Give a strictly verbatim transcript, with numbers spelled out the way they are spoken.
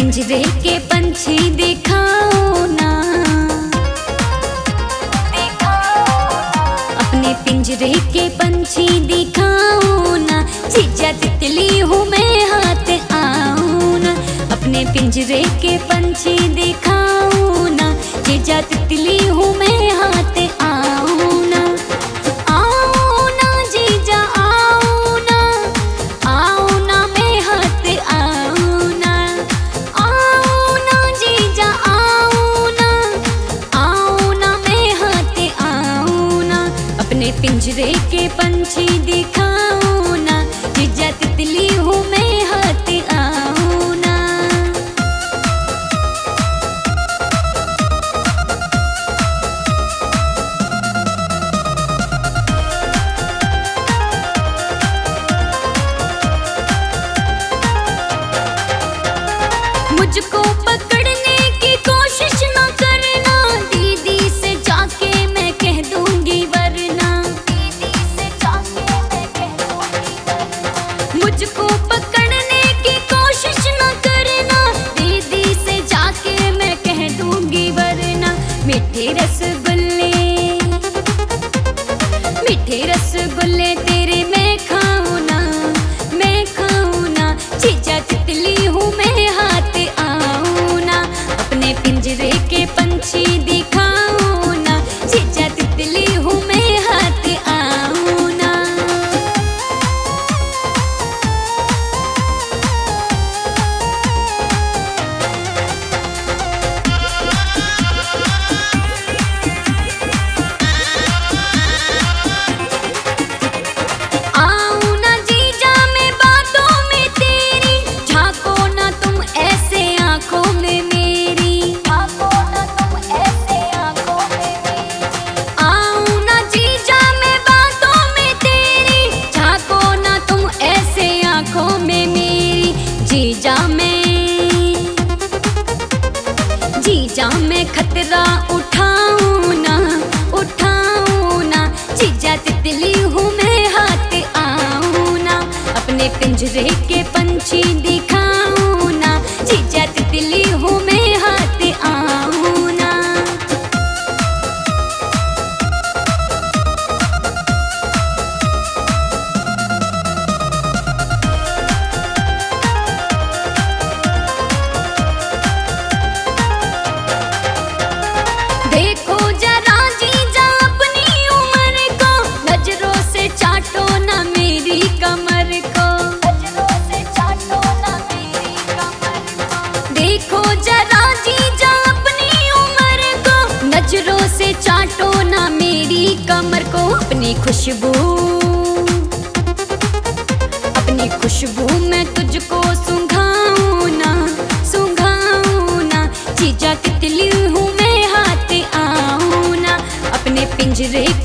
पिंजरे के पंछी दिखाओ ना, अपने पिंजरे के पंछी दिखाओ ना, जीजा तितली हूँ मैं हाथ आओ ना। अपने पिंजरे के पंछी दिखाओ ना, जीजा तितली हूँ मैं हाथ आओ ना। आओ ना जीजा आओ ना, आओ ना मैं हाथ आओ ना। आओ ना जीजा आओ ना, आओ ना मैं हाथ आओ ना। अपने पिंजरे के पंछी दिखाओ ना, जीजा तितली हूँ मैं हाथ आओ ना। मुझको पकड़ने की कोशिश न करना, दीदी से जाके मैं कह दूंगी वरना। दीदी से जाके मैं कह दूंगी वरना। मुझको पकड़ने की कोशिश न करना, दीदी से जाके मैं कह दूंगी वरना। मीठे रसगुल्ले, मीठे रसगुल्ले तेरे मैं खाऊं ना, मैं खाऊं ना। जीजा तितली हूँ मैं हाथ आओ ना। अपने पिंजरे के पंछी दिखाओ ना, जीजा तितली हूँ मैं हाथ आओ ना। आओ ना जीजा मैं बातों में तेरी, झांको ना तुम ऐसे आंखों में मेरी। झांको ना तुम ऐसे आंखों में मेरी। आओ ना जीजा मैं बातों में तेरी, झांको ना तुम ऐसे आंखों में मेरी। जीजा मैं, जीजा मैं खतरा उठाऊं ना, उठाऊं ना। जीजा तितली हूँ मैं हाथ आओ ना। अपने पिंजरे के पंछी दिखाओ ना, जीजा तितली हूँ मैं हाथ आओ ना। देखो जरा जीजा अपनी उम्र को, नजरों से चाटो ना मेरी कमर को। नजरों से चाटो ना मेरी कमर को। देखो जरा जीजा अपनी उम्र को, नजरों से चाटो ना मेरी कमर को। अपनी खुशबू, अपनी खुशबू मैं तुझको सूंघाऊं ना, सूंघाऊं ना। जीजा तितली हूँ मैं हाथ आओ ना। अपने पिंजरे